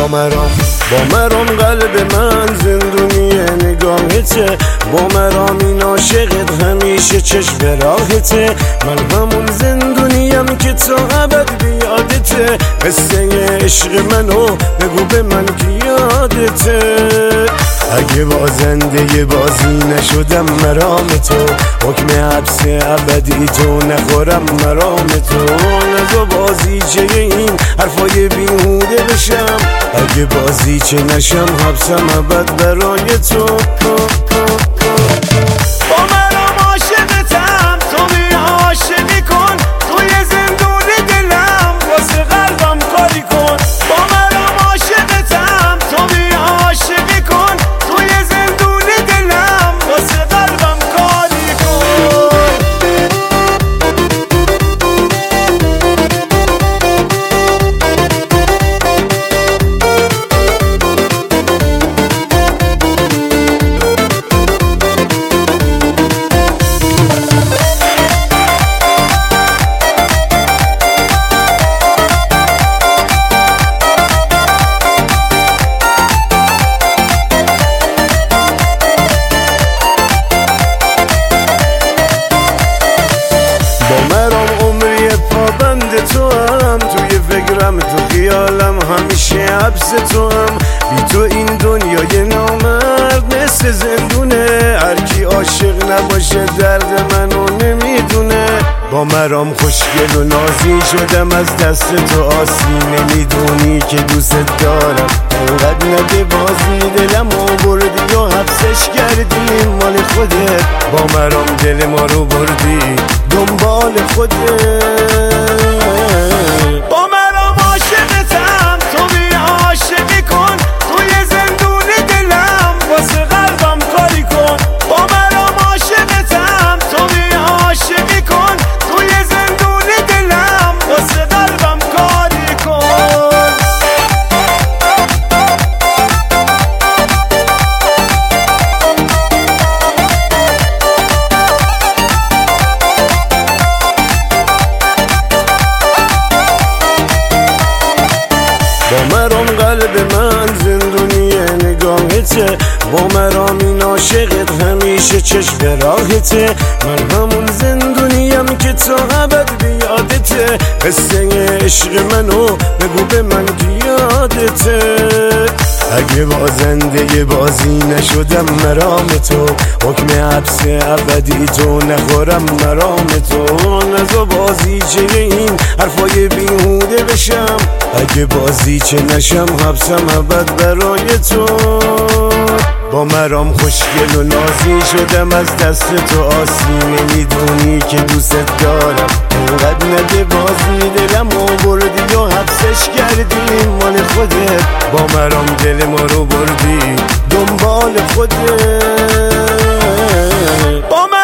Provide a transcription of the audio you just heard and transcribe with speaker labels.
Speaker 1: با مرام قلب من زندونی نگاهته، با مرام این عاشقت همیشه چشم راهته. من همون زندونیم که تا ابد بیادته، قصه عشق منو بگو به من که یادته. اگه بازنده بازی نشدم مرام تو، حکم حبس ابدی تو نخورم مرام تو. نزا بازی چه این حرفای بیهوده بشم، اگه بازی چه نشم حبسم ابد برای تو.
Speaker 2: با مرام عاشقتم، تو می عاشقی کن، توی زندون دلم واسه قلبم کاری کن. با مرام عاشقتم، تو می عاشقی کن، توی زندون دلم واسه قلبم کاری کن.
Speaker 1: تو هم توی فکرم، تو خیالم همیشه حبس تو هم. بی تو این دنیای نامرد مثل زندونه، هر کی عاشق نباشه درد منو نمیدونه. با مرام خوشگل و نازی شدم از دست تو آسی، نمیدونی که دوست دارم انقدر نده بازی. دلم بردی و حبسش کردی مال خودت، با مرام دل ما رو بردی دنبال خودت.
Speaker 2: با مرام عاشقتم، تو می عاشقی کن، توی زندون دلم واسه قلبم کاری کن. با مرام عاشقتم، تو می عاشقی کن، توی زندون دلم واسه قلبم کاری کن.
Speaker 1: با مرام قلب من زندونی نگاهته، با مرام این عاشقت همیشه چشم راهته. من همون زندونیم که تا ابد بیادته، قصه عشق منو بگو به من که یادته. اگه بازنده بازی نشدم مرام تو، حکم حبس ابدی تو نخورم مرام تو. نزا بازی چه این حرفای بیهوده بشم، اگه بازی چه نشم حبسم ابد برای تو. با مرام خوشگل و نازی شدم از دست تو آسی، نمیدونی که دوست دارم انقدر نده بازی. دلم بردی و حبسش کردی مال خودت، با مرام دل ما رو بردی دنبال خودت.